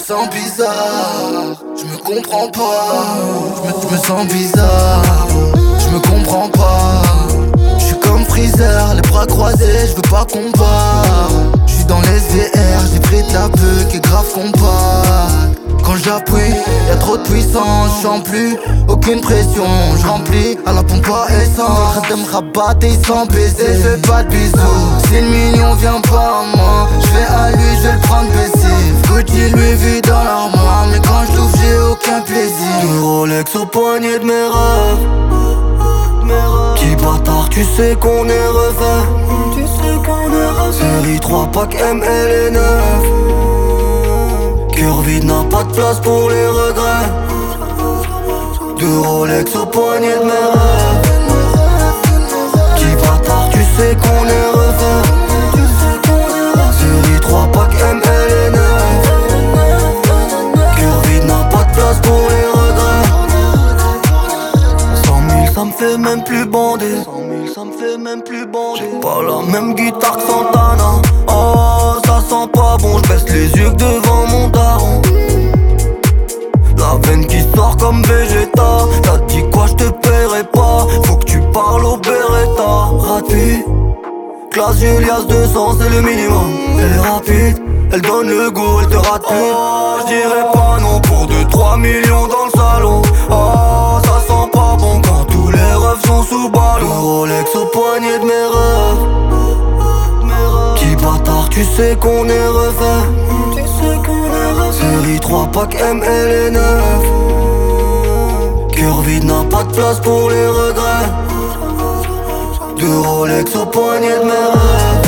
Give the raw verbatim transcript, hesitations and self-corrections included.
sens bizarre, je me comprends pas. Je me, je me sens bizarre, je me comprends pas. Je suis comme Freezer, les bras croisés, je veux pas qu'on parle. Je suis dans les V R, j'ai pris de la beuh, et grave qu'on parle. Quand j'appuie, y'a trop de puissance, j'sens plus aucune pression. J'remplis à la pompe à essence. Arrête de me rabattre, ils sont baisés, fais pas de bisous. Si le million vient pas à moi, j'vais à lui, j'vais le prendre baissif. Gucci lui vit dans l'armoire, mais quand j'louvre j'ai aucun plaisir. Une Rolex au poignet de mes rêves. Petit bâtard, tu sais qu'on est refait. Tu sais qu'on est refait. Série trois pack M L et neuf. Cœur vide n'a pas de place pour les regrets. Deux Rolex au poignet de mes rêves. Petit bâtard, tu sais qu'on est refait. Série trois pack M L et neuf. Cœur vide n'a pas de place pour les regrets. Cent mille ça me fait même plus bander. Cent mille ça me fait même plus bander. J'ai pas la même guitare que Santana. Oh ça sent pas bon, j'baisse les yeux que devant mon daron. La veine qui sort comme Vegeta. T'as dit quoi, j'te paierai pas. Faut que tu parles au Beretta. Rapide, classe Julias deux cents c'est le minimum. Elle est rapide, elle donne le goût, elle te rate plus. Oh j'dirais pas non pour deux trois millions dans le salon. Oh ça sent pas bon quand tous les refs sont sous ballon. Le Rolex au poignet de mes rêves. Petit bâtard, tu sais qu'on est refait. Tu sais qu'on est refait. Série trois pack M L et neuf. Cœur vide n'a pas de place pour les regrets. Deux Rolex au poignet de mes rêves.